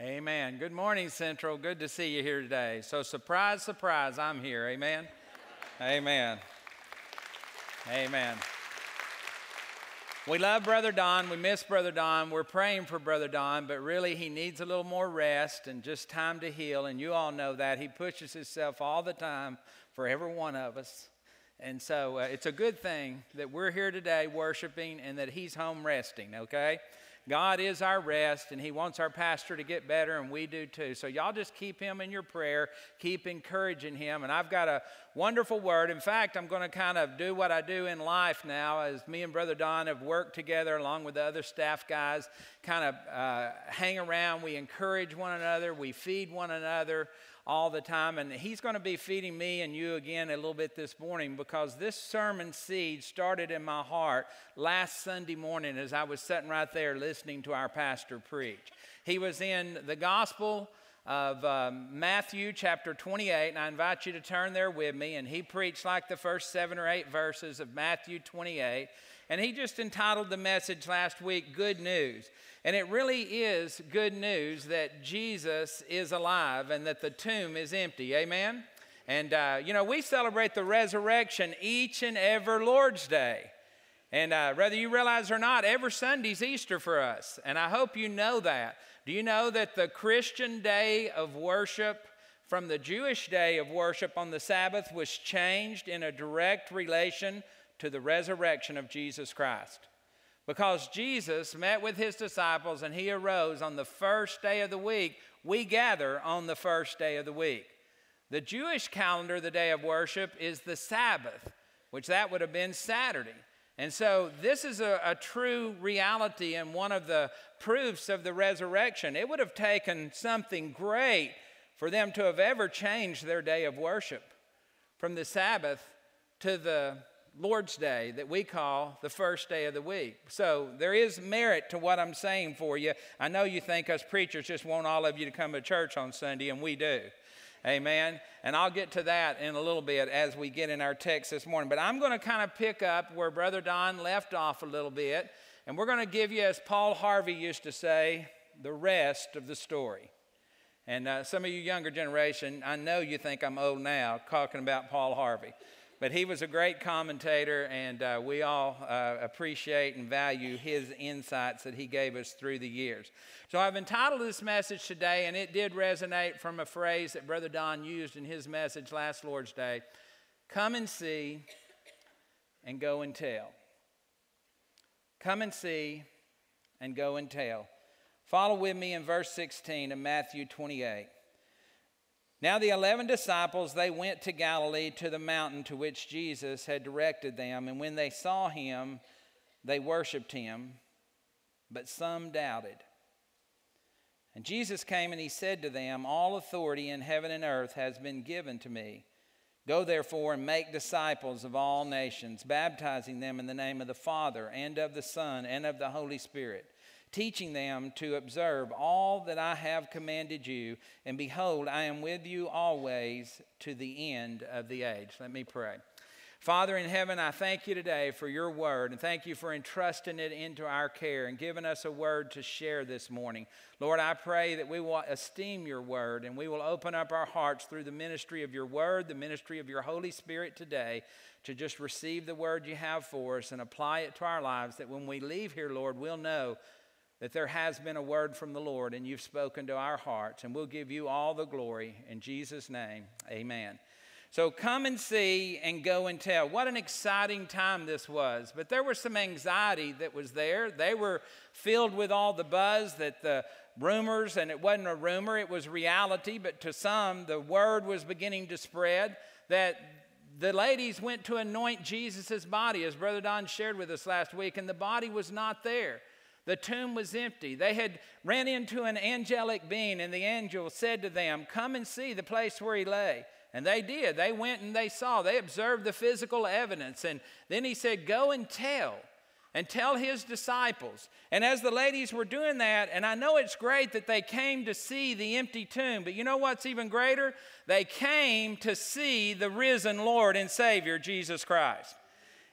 Amen. Good morning, Central. Good to see you here today. So surprise, surprise, I'm here. Amen. Amen. Amen. We love Brother Don. We miss Brother Don. We're praying for Brother Don, but really he needs a little more rest and just time to heal. And you all know that. He pushes himself all the time for every one of us. And so it's a good thing that we're here today worshiping and that he's home resting, okay? God is our rest, and he wants our pastor to get better, and we do too. So y'all just keep him in your prayer. Keep encouraging him. And I've got a wonderful word. In fact, I'm going to kind of do what I do in life now, as me and Brother Don have worked together along with the other staff guys, kind of hang around. We encourage one another. We feed one another all the time. And he's going to be feeding me and you again a little bit this morning, because this sermon seed started in my heart last Sunday morning as I was sitting right there listening to our pastor preach. He was in the Gospel of Matthew chapter 28, and I invite you to turn there with me. And he preached like the first 7 or 8 verses of Matthew 28, and he just entitled the message last week, Good News. And it really is good news that Jesus is alive and that the tomb is empty. Amen? And, we celebrate the resurrection each and every Lord's Day. And whether you realize or not, every Sunday's Easter for us. And I hope you know that. Do you know that the Christian day of worship from the Jewish day of worship on the Sabbath was changed in a direct relation to the resurrection of Jesus Christ? Because Jesus met with his disciples and he arose on the first day of the week, we gather on the first day of the week. The Jewish calendar, the day of worship, is the Sabbath, which that would have been Saturday. And so this is a true reality and one of the proofs of the resurrection. It would have taken something great for them to have ever changed their day of worship from the Sabbath to the Lord's Day that we call the first day of the week. So there is merit to what I'm saying for you. I know you think us preachers just want all of you to come to church on Sunday, and we do. Amen. And I'll get to that in a little bit as we get in our text this morning. But I'm going to kind of pick up where Brother Don left off a little bit. And we're going to give you, as Paul Harvey used to say, the rest of the story. And some of you younger generation, I know you think I'm old now talking about Paul Harvey. But he was a great commentator, and we all appreciate and value his insights that he gave us through the years. So I've entitled this message today, and it did resonate from a phrase that Brother Don used in his message last Lord's Day: come and see and go and tell. Come and see and go and tell. Follow with me in verse 16 of Matthew 28. Now the 11 disciples, they went to Galilee, to the mountain to which Jesus had directed them. And when they saw him, they worshiped him, but some doubted. And Jesus came and he said to them, all authority in heaven and earth has been given to me. Go therefore and make disciples of all nations, baptizing them in the name of the Father and of the Son and of the Holy Spirit, teaching them to observe all that I have commanded you. And behold, I am with you always to the end of the age. Let me pray. Father in heaven, I thank you today for your word, and thank you for entrusting it into our care and giving us a word to share this morning. Lord, I pray that we will esteem your word, and we will open up our hearts through the ministry of your word, the ministry of your Holy Spirit today, to just receive the word you have for us and apply it to our lives, that when we leave here, Lord, we'll know that there has been a word from the Lord and you've spoken to our hearts, and we'll give you all the glory. In Jesus' name, amen. So come and see and go and tell. What an exciting time this was. But there was some anxiety that was there. They were filled with all the buzz that the rumors, and it wasn't a rumor, it was reality, but to some the word was beginning to spread that the ladies went to anoint Jesus' body, as Brother Don shared with us last week, and the body was not there. The tomb was empty. They had ran into an angelic being, and the angel said to them, come and see the place where he lay. And they did. They went and they saw. They observed the physical evidence. And then he said, go and tell his disciples. And as the ladies were doing that, and I know it's great that they came to see the empty tomb, but you know what's even greater? They came to see the risen Lord and Savior, Jesus Christ.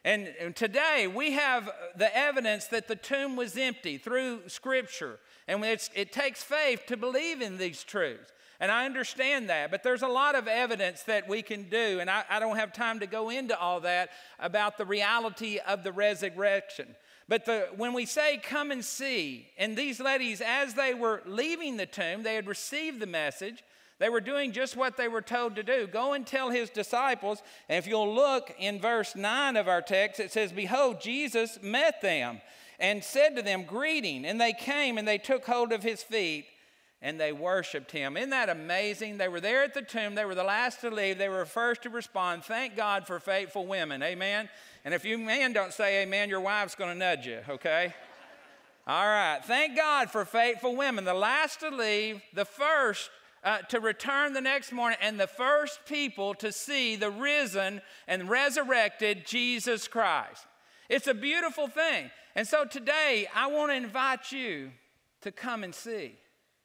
And today we have the evidence that the tomb was empty through Scripture. And it takes faith to believe in these truths. And I understand that. But there's a lot of evidence that we can do. And I don't have time to go into all that about the reality of the resurrection. But when we say come and see, and these ladies, as they were leaving the tomb, they had received the message. They were doing just what they were told to do. Go and tell his disciples. And if you'll look in verse 9 of our text, it says, behold, Jesus met them and said to them, greeting. And they came and they took hold of his feet and they worshiped him. Isn't that amazing? They were there at the tomb. They were the last to leave. They were first to respond. Thank God for faithful women. Amen. And if you men don't say amen, your wife's going to nudge you, okay? All right. Thank God for faithful women. The last to leave, the first to return the next morning, and the first people to see the risen and resurrected Jesus Christ. It's a beautiful thing. And so today, I want to invite you to come and see.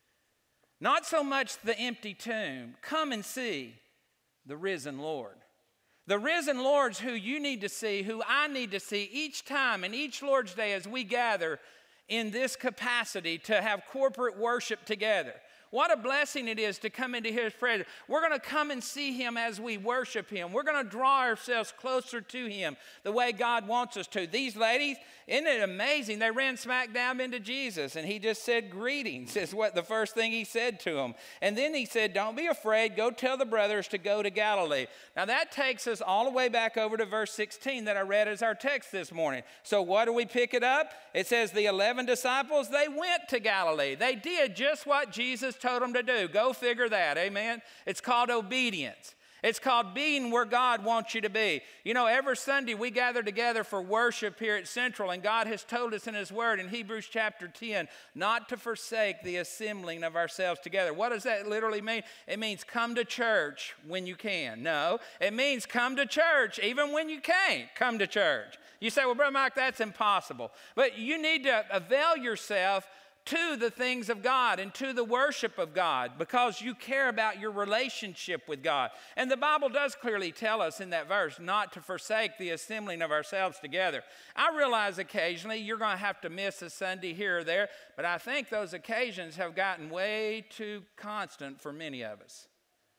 Not so much the empty tomb. Come and see the risen Lord. The risen Lord's who you need to see, who I need to see each time and each Lord's Day as we gather in this capacity to have corporate worship together. What a blessing it is to come into his presence. We're going to come and see him as we worship him. We're going to draw ourselves closer to him the way God wants us to. These ladies, isn't it amazing? They ran smack down into Jesus, and he just said greetings is what the first thing he said to them. And then he said, don't be afraid. Go tell the brothers to go to Galilee. Now that takes us all the way back over to verse 16 that I read as our text this morning. So what do we pick it up? It says the 11 disciples, they went to Galilee. They did just what Jesus told them to do. Go figure that, amen? It's called obedience. It's called being where God wants you to be. You know, every Sunday we gather together for worship here at Central, and God has told us in his word in Hebrews chapter 10 not to forsake the assembling of ourselves together. What does that literally mean? It means come to church when you can. No, it means come to church even when you can't come to church. You say, well, Brother Mike, that's impossible. But you need to avail yourself to the things of God and to the worship of God because you care about your relationship with God. And the Bible does clearly tell us in that verse not to forsake the assembling of ourselves together. I realize occasionally you're going to have to miss a Sunday here or there, but I think those occasions have gotten way too constant for many of us.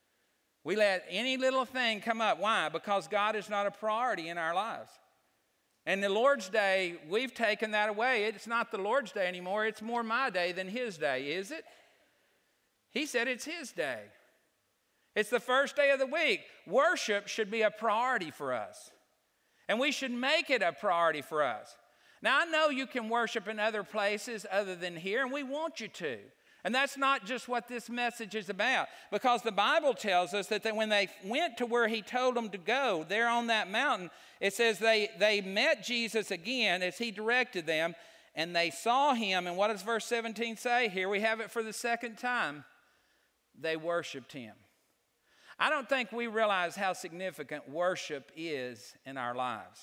We let any little thing come up. Why? Because God is not a priority in our lives. And the Lord's Day, we've taken that away. It's not the Lord's Day anymore. It's more my day than his day, is it? He said it's his day. It's the first day of the week. Worship should be a priority for us. And we should make it a priority for us. Now, I know you can worship in other places other than here, and we want you to. And that's not just what this message is about, because the Bible tells us that when they went to where he told them to go, there on that mountain, it says they met Jesus again as he directed them, and they saw him. And what does verse 17 say? Here we have it for the second time. They worshiped him. I don't think we realize how significant worship is in our lives.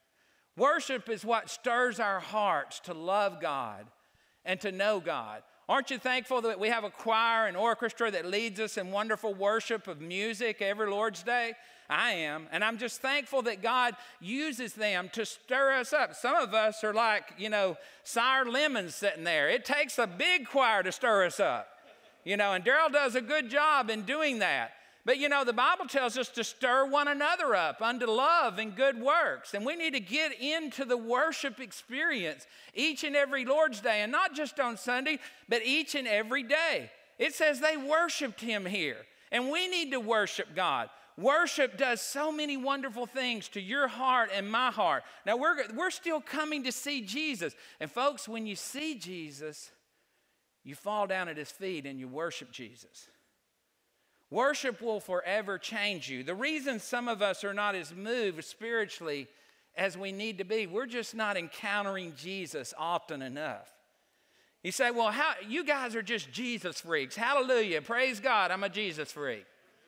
Worship is what stirs our hearts to love God and to know God. Aren't you thankful that we have a choir and orchestra that leads us in wonderful worship of music every Lord's Day? I am. And I'm just thankful that God uses them to stir us up. Some of us are like, sour lemons sitting there. It takes a big choir to stir us up. And Daryl does a good job in doing that. But the Bible tells us to stir one another up unto love and good works. And we need to get into the worship experience each and every Lord's Day. And not just on Sunday, but each and every day. It says they worshiped him here. And we need to worship God. Worship does so many wonderful things to your heart and my heart. Now, we're still coming to see Jesus. And folks, when you see Jesus, you fall down at his feet and you worship Jesus. Worship will forever change you. The reason some of us are not as moved spiritually as we need to be, we're just not encountering Jesus often enough. You say, well, you guys are just Jesus freaks. Hallelujah. Praise God, I'm a Jesus freak.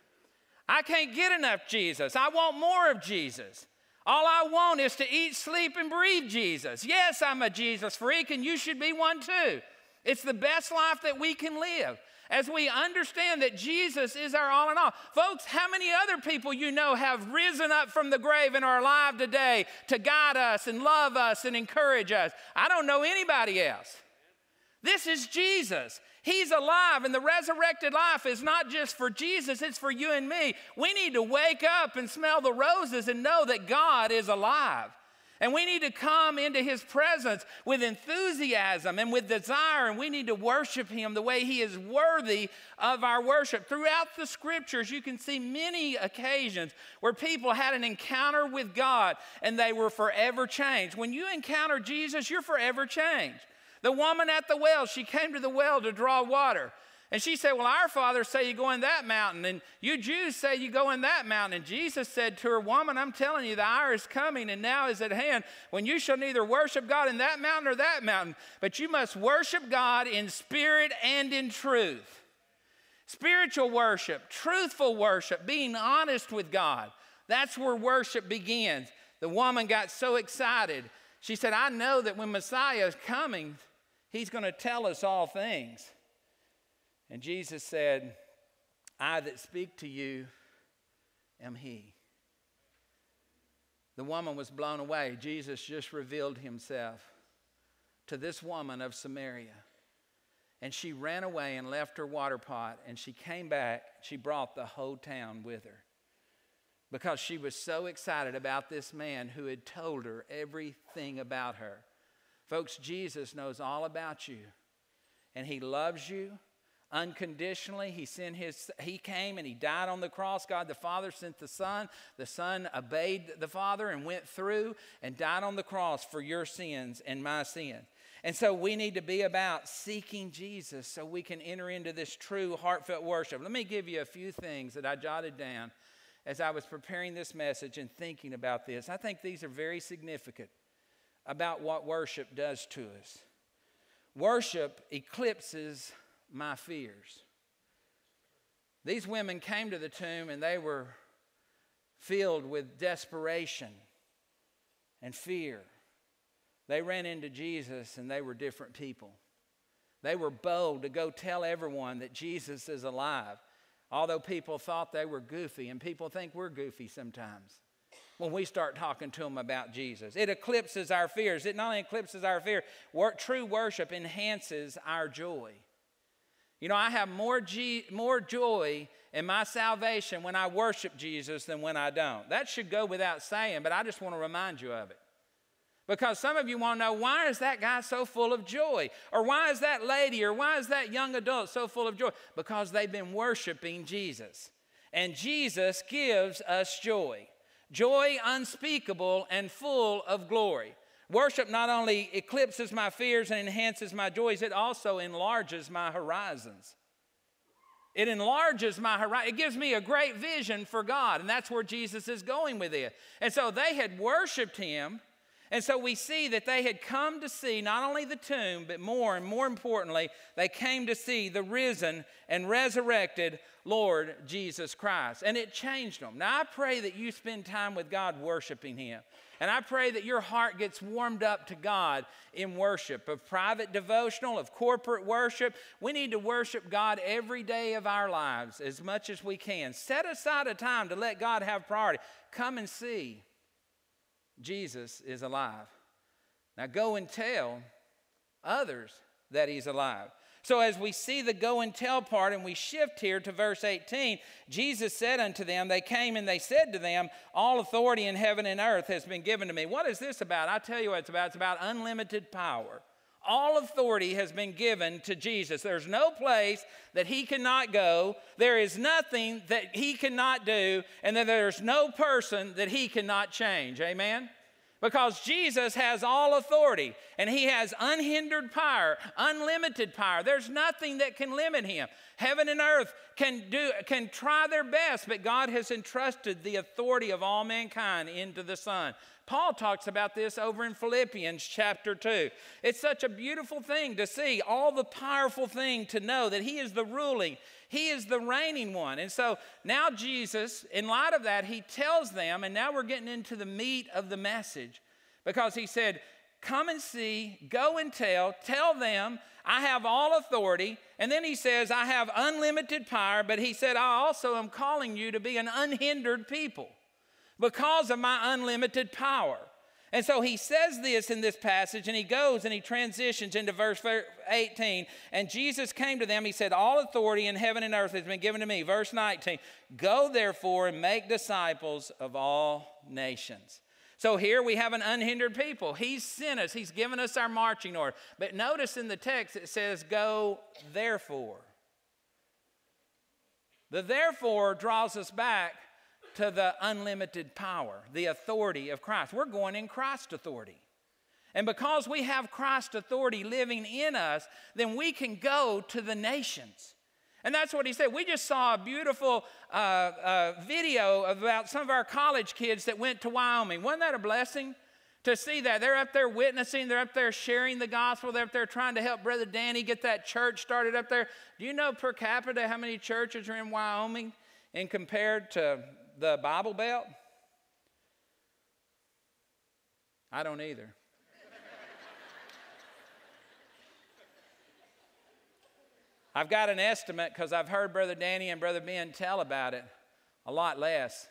I can't get enough Jesus. I want more of Jesus. All I want is to eat, sleep, and breathe Jesus. Yes, I'm a Jesus freak, and you should be one too. It's the best life that we can live as we understand that Jesus is our all in all. Folks, how many other people you know have risen up from the grave and are alive today to guide us and love us and encourage us? I don't know anybody else. This is Jesus. He's alive, and the resurrected life is not just for Jesus, it's for you and me. We need to wake up and smell the roses and know that God is alive. And we need to come into his presence with enthusiasm and with desire, and we need to worship him the way he is worthy of our worship. Throughout the scriptures, you can see many occasions where people had an encounter with God and they were forever changed. When you encounter Jesus, you're forever changed. The woman at the well, she came to the well to draw water. And she said, well, our fathers say you go in that mountain, and you Jews say you go in that mountain. And Jesus said to her, woman, I'm telling you, the hour is coming and now is at hand when you shall neither worship God in that mountain or that mountain, but you must worship God in spirit and in truth. Spiritual worship, truthful worship, being honest with God. That's where worship begins. The woman got so excited. She said, I know that when Messiah is coming, he's going to tell us all things. And Jesus said, I that speak to you am he. The woman was blown away. Jesus just revealed himself to this woman of Samaria. And she ran away and left her water pot, and she came back. She brought the whole town with her because she was so excited about this man who had told her everything about her. Folks, Jesus knows all about you, and he loves you unconditionally. He came and he died on the cross. God the Father sent the Son. The Son obeyed the Father and went through and died on the cross for your sins and my sin. And so we need to be about seeking Jesus so we can enter into this true heartfelt worship. Let me give you a few things that I jotted down as I was preparing this message and thinking about this. I think these are very significant about what worship does to us. Worship eclipses my fears. These women came to the tomb and they were filled with desperation and fear. They ran into Jesus and they were different people. They were bold to go tell everyone that Jesus is alive, although people thought they were goofy, and people think we're goofy sometimes when we start talking to them about Jesus. It eclipses our fears. It not only eclipses our fear, true worship enhances our joy. You know, I have more joy in my salvation when I worship Jesus than when I don't. That should go without saying, but I just want to remind you of it. Because some of you want to know, why is that guy so full of joy? Or why is that lady or why is that young adult so full of joy? Because they've been worshiping Jesus. And Jesus gives us joy. Joy unspeakable and full of glory. Worship not only eclipses my fears and enhances my joys, it also enlarges my horizons. It enlarges my horizon. It gives me a great vision for God, and that's where Jesus is going with it. And so they had worshiped him, and so we see that they had come to see not only the tomb, but more and more importantly, they came to see the risen and resurrected Lord Jesus Christ. And it changed them. Now I pray that you spend time with God worshiping him. And I pray that your heart gets warmed up to God in worship, of private devotional, of corporate worship. We need to worship God every day of our lives as much as we can. Set aside a time to let God have priority. Come and see Jesus is alive. Now go and tell others that he's alive. So as we see the go and tell part, and we shift here to verse 18, Jesus said unto them, they came and they said to them, all authority in heaven and earth has been given to me. What is this about? I tell you what it's about. It's about unlimited power. All authority has been given to Jesus. There's no place that he cannot go. There is nothing that he cannot do. And then there's no person that he cannot change. Amen? Because Jesus has all authority, and he has unhindered power, unlimited power. There's nothing that can limit him. Heaven and earth can try their best, but God has entrusted the authority of all mankind into the Son. Paul talks about this over in Philippians chapter 2. It's such a beautiful thing to see, all the powerful thing to know that he is the ruling, he is the reigning one. And so now Jesus, in light of that, he tells them, and now we're getting into the meat of the message, because he said, come and see, go and tell them I have all authority. And then he says, I have unlimited power, but he said, I also am calling you to be an unhindered people because of my unlimited power. And so he says this in this passage, and he goes and he transitions into verse 18. And Jesus came to them. He said, all authority in heaven and earth has been given to me. Verse 19, go therefore and make disciples of all nations. So here we have an unhindered people. He's sent us. He's given us our marching order. But notice in the text it says, go therefore. The therefore draws us back to the unlimited power, the authority of Christ. We're going in Christ's authority. And because we have Christ's authority living in us, then we can go to the nations. And that's what he said. We just saw a beautiful video about some of our college kids that went to Wyoming. Wasn't that a blessing to see that? They're up there witnessing. They're up there sharing the gospel. They're up there trying to help Brother Danny get that church started up there. Do you know per capita how many churches are in Wyoming and compared to the Bible Belt? I don't either. I've got an estimate because I've heard Brother Danny and Brother Ben tell about it. A lot less.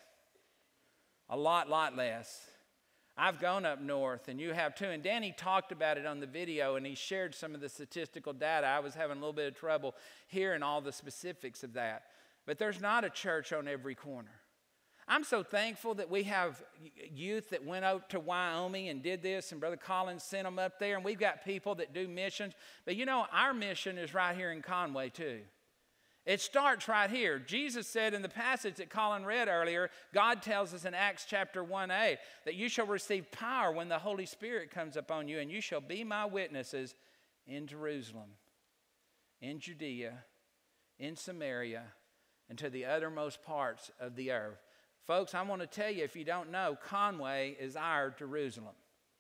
A lot less. I've gone up north, and you have too. And Danny talked about it on the video, and he shared some of the statistical data. I was having a little bit of trouble hearing all the specifics of that. But there's not a church on every corner. I'm so thankful that we have youth that went out to Wyoming and did this, and Brother Collins sent them up there, and we've got people that do missions. But you know, our mission is right here in Conway too. It starts right here. Jesus said in the passage that Colin read earlier, God tells us in Acts chapter 1a that you shall receive power when the Holy Spirit comes upon you, and you shall be my witnesses in Jerusalem, in Judea, in Samaria, and to the uttermost parts of the earth. Folks, I want to tell you, if you don't know, Conway is our Jerusalem.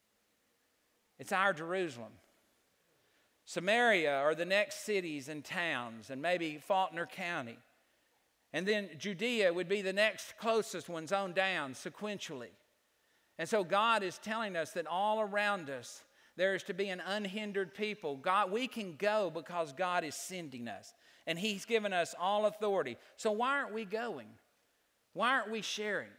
It's our Jerusalem. Samaria are the next cities and towns, and maybe Faulkner County. And then Judea would be the next closest ones on down sequentially. And so God is telling us that all around us, there is to be an unhindered people. God, we can go because God is sending us, and He's given us all authority. So why aren't we going? Why aren't we sharing?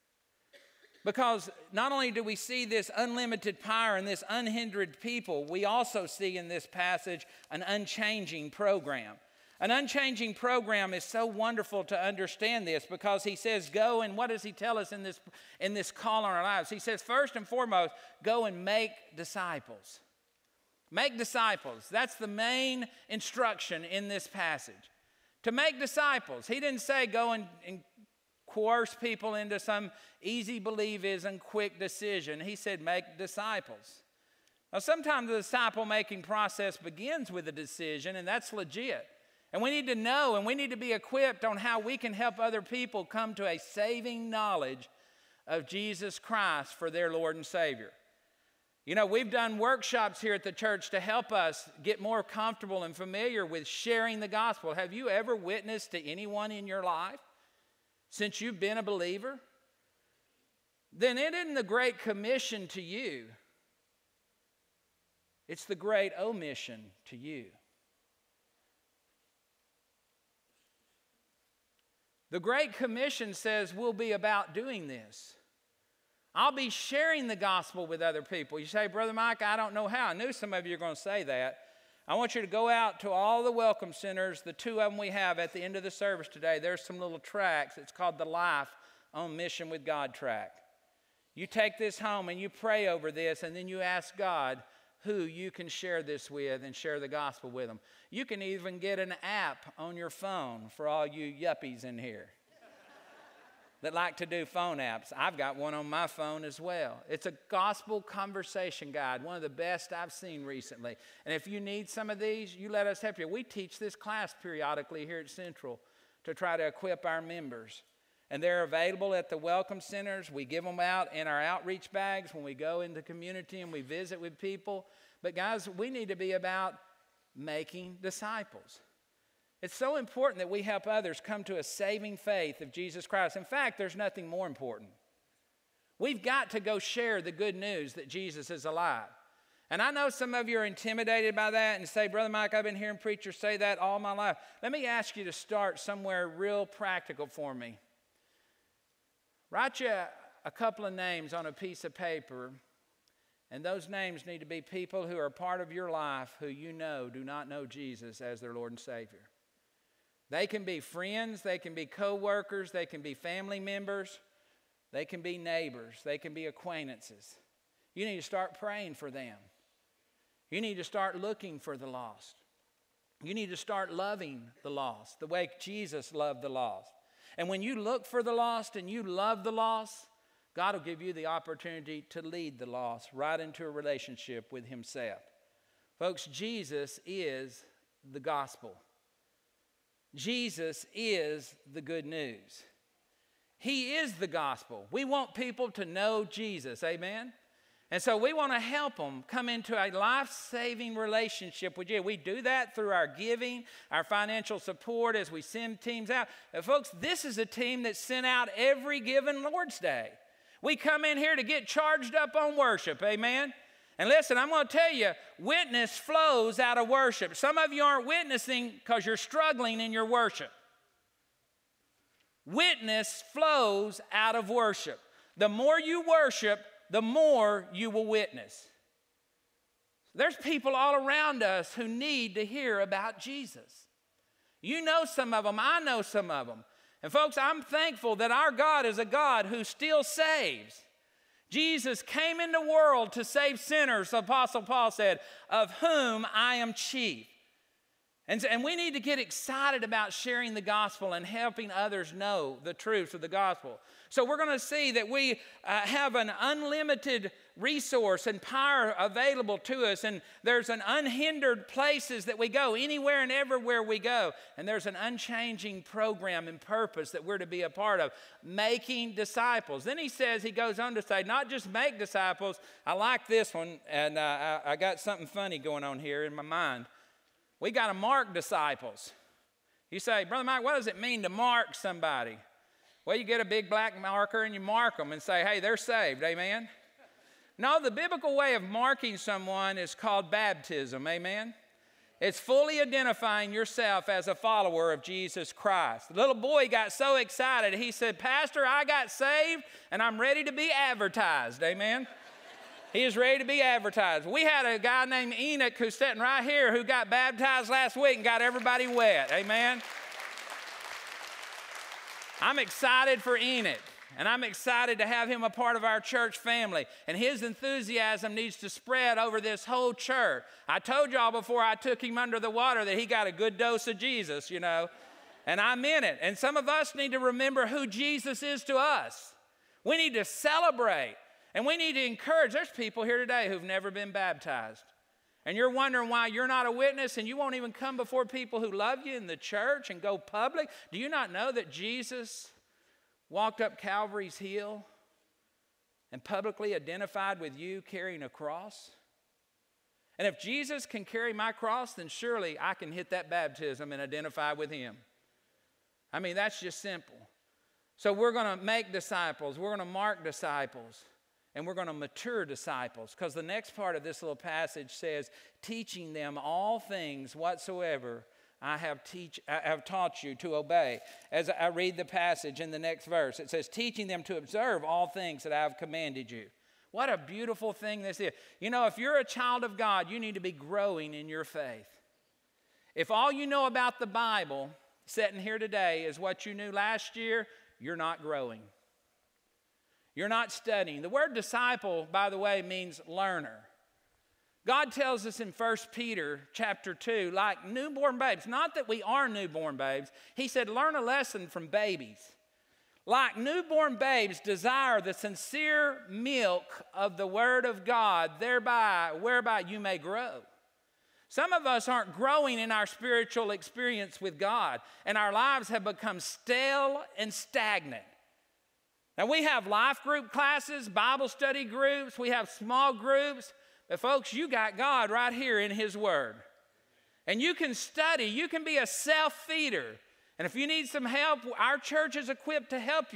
Because not only do we see this unlimited power and this unhindered people, we also see in this passage an unchanging program. An unchanging program is so wonderful to understand this because he says go, and what does he tell us in this call on our lives? He says first and foremost, go and make disciples. Make disciples. That's the main instruction in this passage. To make disciples. He didn't say go and coerce people into some easy believism, quick decision. He said make disciples. Now sometimes the disciple making process begins with a decision, and that's legit. And we need to know and we need to be equipped on how we can help other people come to a saving knowledge of Jesus Christ for their Lord and Savior. You know, we've done workshops here at the church to help us get more comfortable and familiar with sharing the gospel. Have you ever witnessed to anyone in your life since you've been a believer? Then it isn't the Great Commission to you. It's the Great Omission to you. The Great Commission says we'll be about doing this. I'll be sharing the gospel with other people. You say, Brother Mike, I don't know how. I knew some of you are going to say that. I want you to go out to all the welcome centers, the 2 of them we have at the end of the service today. There's some little tracts. It's called the Life on Mission with God tract. You take this home and you pray over this, and then you ask God who you can share this with and share the gospel with them. You can even get an app on your phone for all you yuppies in here that like to do phone apps. I've got one on my phone as well. It's a gospel conversation guide, one of the best I've seen recently. And if you need some of these, you let us help you. We teach this class periodically here at Central to try to equip our members. And they're available at the welcome centers. We give them out in our outreach bags when we go into the community and we visit with people. But guys, we need to be about making disciples. It's so important that we help others come to a saving faith of Jesus Christ. In fact, there's nothing more important. We've got to go share the good news that Jesus is alive. And I know some of you are intimidated by that and say, Brother Mike, I've been hearing preachers say that all my life. Let me ask you to start somewhere real practical for me. Write you a couple of names on a piece of paper, and those names need to be people who are part of your life who you know do not know Jesus as their Lord and Savior. They can be friends, they can be co-workers, they can be family members, they can be neighbors, they can be acquaintances. You need to start praying for them. You need to start looking for the lost. You need to start loving the lost the way Jesus loved the lost. And when you look for the lost and you love the lost, God will give you the opportunity to lead the lost right into a relationship with Himself. Folks, Jesus is the gospel. Jesus is the good news. He is the gospel. We want people to know Jesus, amen? And so we want to help them come into a life-saving relationship with you. We do that through our giving, our financial support as we send teams out. And folks, this is a team that's sent out every given Lord's Day. We come in here to get charged up on worship, amen? And listen, I'm going to tell you, witness flows out of worship. Some of you aren't witnessing because you're struggling in your worship. Witness flows out of worship. The more you worship, the more you will witness. There's people all around us who need to hear about Jesus. You know some of them, I know some of them. And folks, I'm thankful that our God is a God who still saves. Jesus came in the world to save sinners, the Apostle Paul said, of whom I am chief. And we need to get excited about sharing the gospel and helping others know the truth of the gospel. So we're going to see that we have an unlimited resource and power available to us. And there's an unhindered places that we go, anywhere and everywhere we go. And there's an unchanging program and purpose that we're to be a part of, making disciples. Then he goes on to say, not just make disciples. I like this one, and I got something funny going on here in my mind. We got to mark disciples. You say, Brother Mike, what does it mean to mark somebody? Well, you get a big black marker and you mark them and say, hey, they're saved, amen? No, the biblical way of marking someone is called baptism, amen? It's fully identifying yourself as a follower of Jesus Christ. The little boy got so excited, he said, Pastor, I got saved and I'm ready to be advertised, amen? He is ready to be advertised. We had a guy named Enoch who's sitting right here who got baptized last week and got everybody wet. Amen? I'm excited for Enoch, and I'm excited to have him a part of our church family. And his enthusiasm needs to spread over this whole church. I told y'all before I took him under the water that he got a good dose of Jesus, you know. And I meant it. And some of us need to remember who Jesus is to us. We need to celebrate. And we need to encourage. There's people here today who've never been baptized. And you're wondering why you're not a witness and you won't even come before people who love you in the church and go public. Do you not know that Jesus walked up Calvary's hill and publicly identified with you carrying a cross? And if Jesus can carry my cross, then surely I can hit that baptism and identify with Him. I mean, that's just simple. So we're going to make disciples. We're going to mark disciples. And we're going to mature disciples, because the next part of this little passage says, teaching them all things whatsoever I have taught you to obey. As I read the passage in the next verse, it says, teaching them to observe all things that I have commanded you. What a beautiful thing this is. You know, if you're a child of God, you need to be growing in your faith. If all you know about the Bible sitting here today is what you knew last year, you're not growing. You're not studying. The word disciple, by the way, means learner. God tells us in 1 Peter chapter 2, like newborn babes, not that we are newborn babes. He said, learn a lesson from babies. Like newborn babes, desire the sincere milk of the Word of God, whereby you may grow. Some of us aren't growing in our spiritual experience with God, and our lives have become stale and stagnant. Now, we have life group classes, Bible study groups, we have small groups, but folks, you got God right here in His Word. And you can study, you can be a self-feeder. And if you need some help, our church is equipped to help you.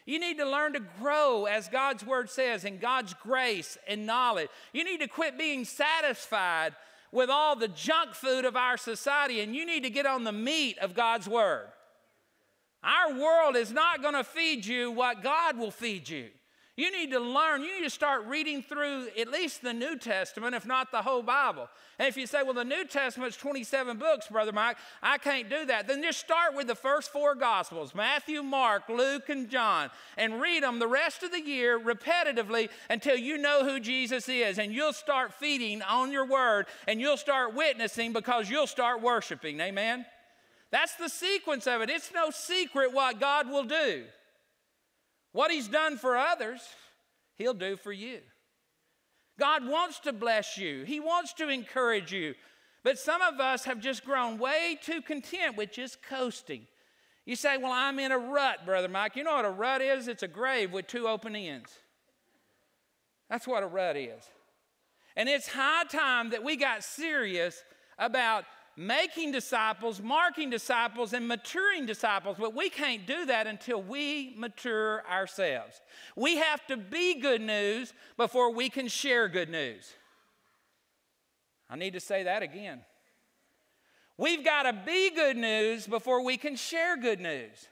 You need to learn to grow, as God's word says, in God's grace and knowledge. You need to quit being satisfied with all the junk food of our society, and you need to get on the meat of God's word. Our world is not going to feed you what God will feed you. You need to learn. You need to start reading through at least the New Testament, if not the whole Bible. And if you say, well, the New Testament's 27 books, Brother Mike, I can't do that. Then just start with the first 4 Gospels, Matthew, Mark, Luke, and John, and read them the rest of the year repetitively until you know who Jesus is. And you'll start feeding on your word, and you'll start witnessing because you'll start worshiping. Amen? That's the sequence of it. It's no secret what God will do. What he's done for others, he'll do for you. God wants to bless you. He wants to encourage you. But some of us have just grown way too content with just coasting. You say, well, I'm in a rut, Brother Mike. You know what a rut is? It's a grave with 2 open ends. That's what a rut is. And it's high time that we got serious about making disciples, marking disciples, and maturing disciples. But we can't do that until we mature ourselves. We have to be good news before we can share good news. I need to say that again. We've got to be good news before we can share good news.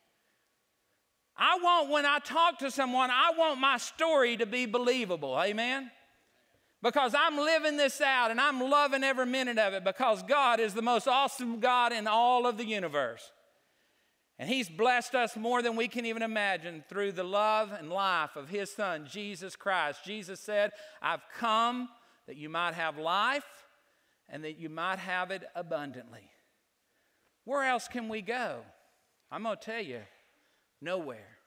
When I talk to someone, I want my story to be believable. Amen? Because I'm living this out and I'm loving every minute of it because God is the most awesome God in all of the universe. And he's blessed us more than we can even imagine through the love and life of his Son, Jesus Christ. Jesus said, I've come that you might have life and that you might have it abundantly. Where else can we go? I'm going to tell you, nowhere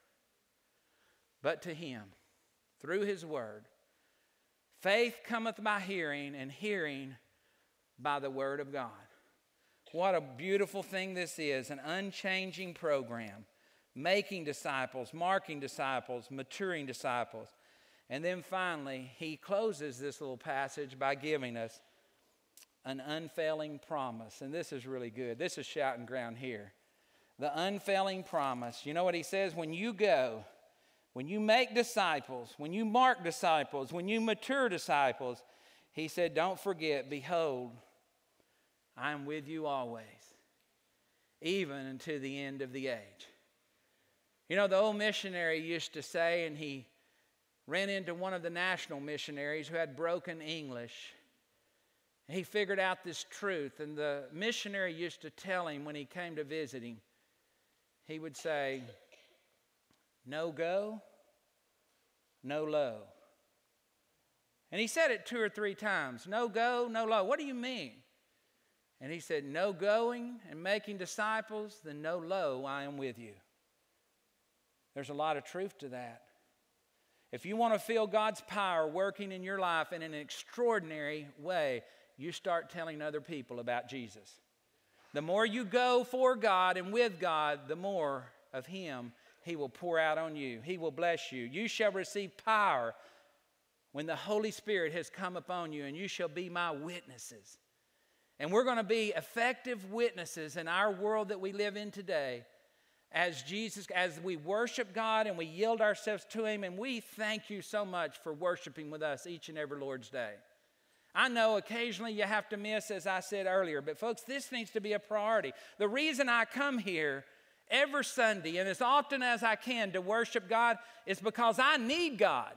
but to him through his word. Faith cometh by hearing, and hearing by the word of God. What a beautiful thing this is, an unchanging program, making disciples, marking disciples, maturing disciples. And then finally, he closes this little passage by giving us an unfailing promise. And this is really good. This is shouting ground here. The unfailing promise. You know what he says? When you go, when you make disciples, when you mark disciples, when you mature disciples, he said, don't forget, behold, I am with you always, even unto the end of the age. You know, the old missionary used to say, and he ran into one of the national missionaries who had broken English. He figured out this truth, and the missionary used to tell him when he came to visit him, he would say, no go, no low. And he said it 2 or 3 times. No go, no low. What do you mean? And he said, no going and making disciples, then no lo, I am with you. There's a lot of truth to that. If you want to feel God's power working in your life in an extraordinary way, you start telling other people about Jesus. The more you go for God and with God, the more of him he will pour out on you. He will bless you. You shall receive power when the Holy Spirit has come upon you, and you shall be my witnesses. And we're going to be effective witnesses in our world that we live in today as we worship God and we yield ourselves to him. And we thank you so much for worshiping with us each and every Lord's Day. I know occasionally you have to miss, as I said earlier, but folks, this needs to be a priority. The reason I come here every Sunday and as often as I can to worship God is because I need God.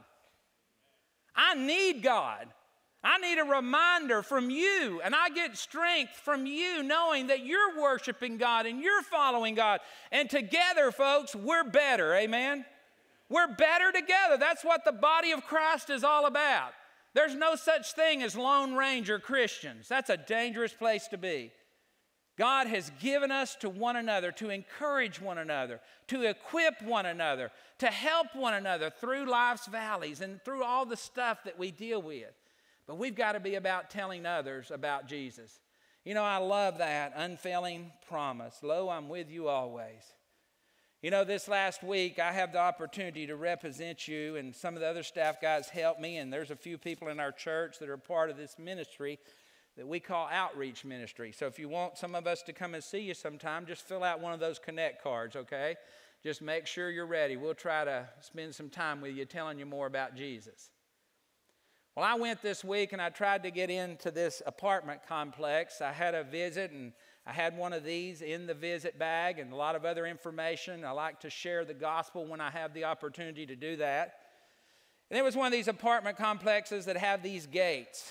I need God. I need a reminder from you, and I get strength from you knowing that you're worshiping God and you're following God. And together, folks, we're better, amen? We're better together. That's what the body of Christ is all about. There's no such thing as Lone Ranger Christians. That's a dangerous place to be. God has given us to one another, to encourage one another, to equip one another, to help one another through life's valleys and through all the stuff that we deal with. But we've got to be about telling others about Jesus. You know, I love that unfailing promise. Lo, I'm with you always. You know, this last week, I have the opportunity to represent you, and some of the other staff guys helped me, and there's a few people in our church that are part of this ministry that we call outreach ministry. So if you want some of us to come and see you sometime, just fill out one of those connect cards, okay? Just make sure you're ready. We'll try to spend some time with you telling you more about Jesus. Well, I went this week and I tried to get into this apartment complex. I had a visit and I had one of these in the visit bag and a lot of other information. I like to share the gospel when I have the opportunity to do that. And it was one of these apartment complexes that have these gates.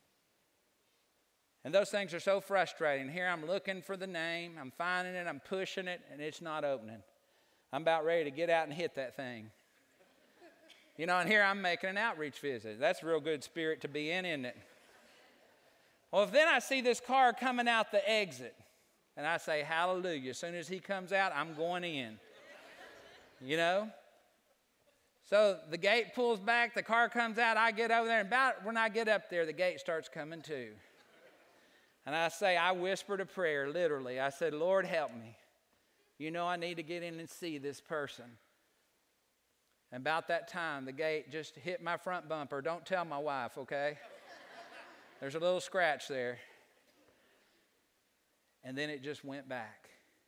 And those things are so frustrating. Here I'm looking for the name, I'm finding it, I'm pushing it, and it's not opening. I'm about ready to get out and hit that thing. You know, and here I'm making an outreach visit. That's a real good spirit to be in, isn't it? Well, then I see this car coming out the exit, and I say, hallelujah. As soon as he comes out, I'm going in. You know? So the gate pulls back, the car comes out, I get over there, and about when I get up there, the gate starts coming too. And I whispered a prayer, literally. I said, Lord, help me. You know I need to get in and see this person. And about that time, the gate just hit my front bumper. Don't tell my wife, okay? There's a little scratch there. And then it just went back.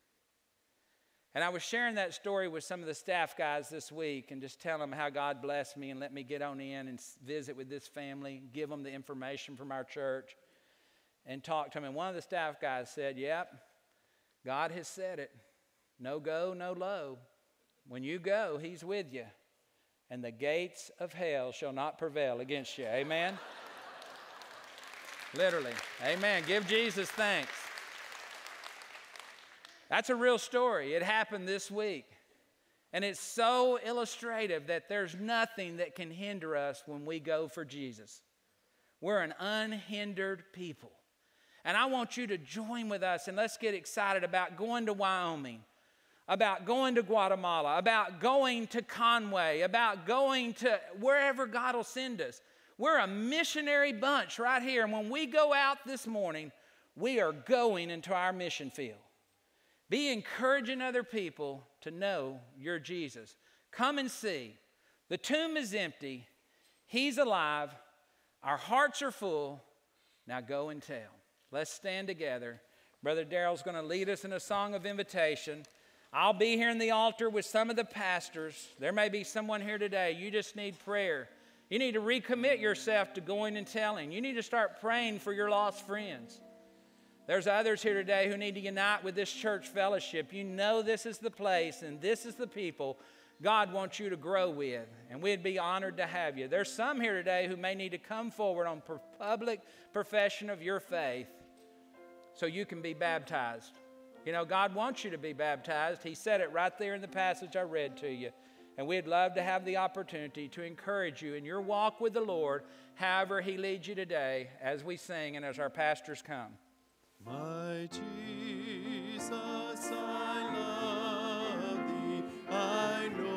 And I was sharing that story with some of the staff guys this week and just telling them how God blessed me and let me get on in and visit with this family, give them the information from our church, and talk to them. And one of the staff guys said, yep, God has said it. No go, no low. When you go, he's with you. And the gates of hell shall not prevail against you. Amen? Literally. Amen. Give Jesus thanks. That's a real story. It happened this week. And it's so illustrative that there's nothing that can hinder us when we go for Jesus. We're an unhindered people. And I want you to join with us and let's get excited about going to Wyoming, about going to Guatemala, about going to Conway, about going to wherever God will send us. We're a missionary bunch right here. And when we go out this morning, we are going into our mission field. Be encouraging other people to know your Jesus. Come and see. The tomb is empty. He's alive. Our hearts are full. Now go and tell. Let's stand together. Brother Darrell's going to lead us in a song of invitation. I'll be here in the altar with some of the pastors. There may be someone here today. You just need prayer. You need to recommit yourself to going and telling. You need to start praying for your lost friends. There's others here today who need to unite with this church fellowship. You know this is the place and this is the people God wants you to grow with, and we'd be honored to have you. There's some here today who may need to come forward on public profession of your faith so you can be baptized. You know, God wants you to be baptized. He said it right there in the passage I read to you. And we'd love to have the opportunity to encourage you in your walk with the Lord, however He leads you today, as we sing and as our pastors come. My Jesus, I love Thee, I know